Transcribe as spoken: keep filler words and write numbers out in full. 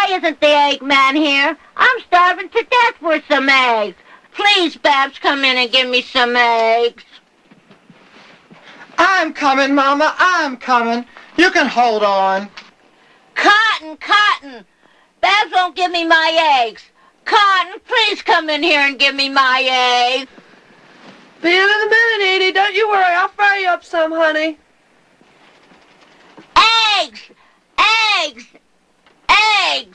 Why isn't the Eggman here? I'm starving to death for some eggs. Please, Babs, come in and give me some eggs. I'm coming, Mama, I'm coming. You can hold on. Cotton, Cotton! Babs won't give me my eggs. Cotton, please come in here and give me my eggs. Be in in a minute, Edie. Don't you worry. I'll fry you up some, honey. Eggs! Eggs! Eggs!